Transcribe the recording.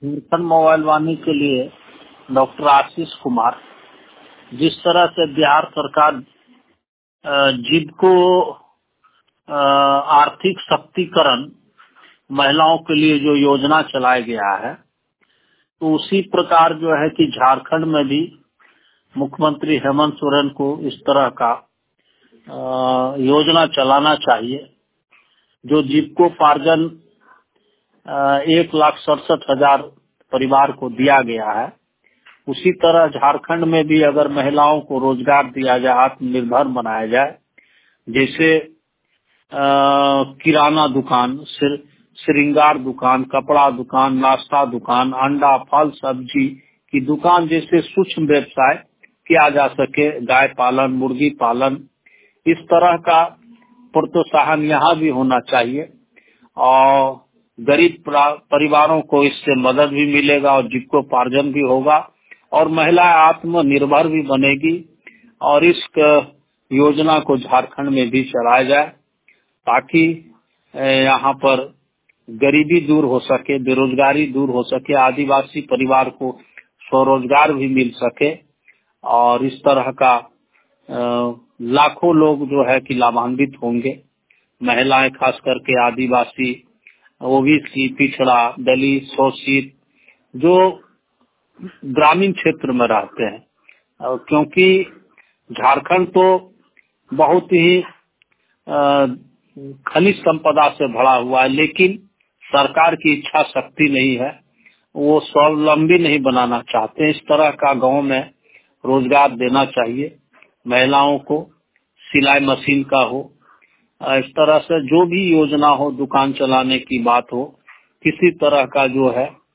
Jharkhand mobile वाणी के लिए doctor Ashish Kumar, जिस तरह से बिहार सरकार जिनको आर्थिक शक्तिकरण महिलाओं के लिए जो योजना चलाया गया है, तो उसी प्रकार जो है कि झारखंड में भी मुख्यमंत्री हेमंत सोरेन को इस तरह का योजना चलाना चाहिए, जो जीविकोपार्जन 1,67,000 परिवार को दिया गया है। उसी तरह झारखंड में भी अगर महिलाओं को रोजगार दिया जाए, आत्मनिर्भर बनाया जाए, जैसे किराना दुकान, श्रृंगार दुकान, कपड़ा दुकान, नाश्ता दुकान, अंडा, फल, सब्जी की दुकान जैसे सूक्ष्म व्यवसाय किया जा सके, गाय पालन, मुर्गी पालन, इस तरह का प्रोत्साहन यहाँ भी होना चाहिए और गरीब परिवारों को इससे मदद भी मिलेगा और जीविकोपार्जन भी होगा और महिला आत्मनिर्भर भी बनेगी। और इस योजना को झारखंड में भी चलाया जाए ताकि यहाँ पर गरीबी दूर हो सके, बेरोजगारी दूर हो सके, आदिवासी परिवार को स्वरोजगार भी मिल सके और इस तरह का लाखों लोग जो है कि लाभान्वित होंगे। महिलाएं, खास करके आदिवासी, ओबीसी, पिछड़ा, दलित, शोषित जो ग्रामीण क्षेत्र में रहते हैं, क्योंकि झारखंड तो बहुत ही खनिज संपदा से भरा हुआ है, लेकिन सरकार की इच्छा शक्ति नहीं है, वो स्वावलंबी नहीं बनाना चाहते हैं। इस तरह का गांव में रोजगार देना चाहिए महिलाओं को, सिलाई मशीन का हो, इस तरह से जो भी योजना हो, दुकान चलाने की बात हो, किसी तरह का जो है